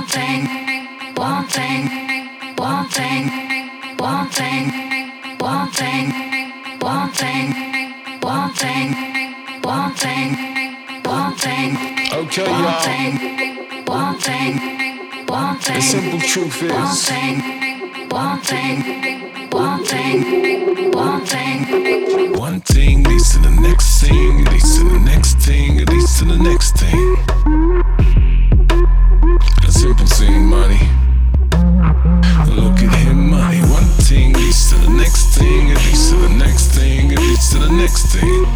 Okay, y'all. The simple truth is, one thing leads to the next thing, leads to the next thing, it leads to the next thing. A simple thing, money. Look at him, money. One thing leads to the next thing, it leads to the next thing, it leads to the next thing.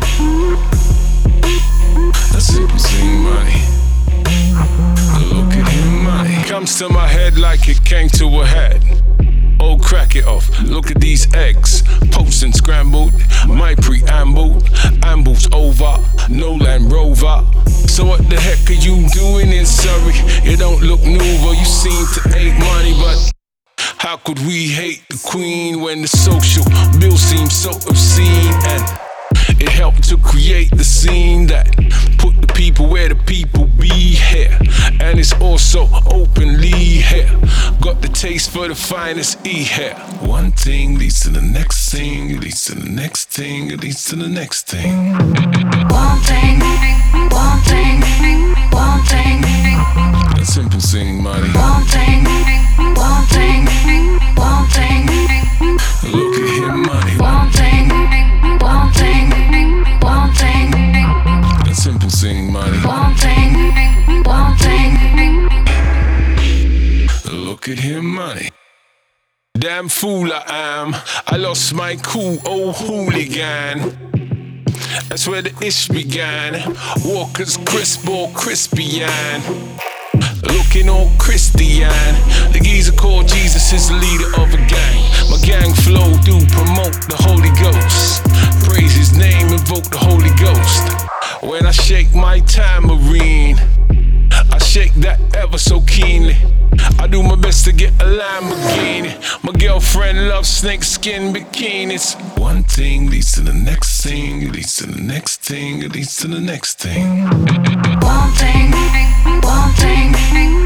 A simple thing, money. Look at him, money. Comes to my head like it came to a head. Oh, crack it off. Look at these eggs. Poached and scrambled. My preamble. Amble's over. No Land Rover. So what the heck are you doing in Surrey? You don't look nouveau. You seem to hate money, but how could we hate the Queen when the social bill seems so obscene? And it helped to create the scene that put the people where the people be here. And it's also openly here. Got the taste for the finest E here. One thing leads to the next thing, it leads to the next thing, it leads to the next thing. One thing, one thing, one thing. A simple thing, money. One thing, one thing, one thing. Look at him, money. One thing, one thing, one thing. A simple thing, money. One thing, one thing. Look at him, money. Damn fool I am. I lost my cool old hooligan. That's where the ish began. Walker's crisp or crispian. Looking all Christian. The geezer called Jesus is the leader of a gang. My gang flow do promote the Holy Ghost. Praise his name, invoke the Holy Ghost. When I shake my tambourine, I shake that ever so keenly. I do my best to get a Lamborghini. My girlfriend loves snakeskin bikinis. One thing leads to the next thing, it leads to the next thing, it leads to the next thing. One thing, one thing.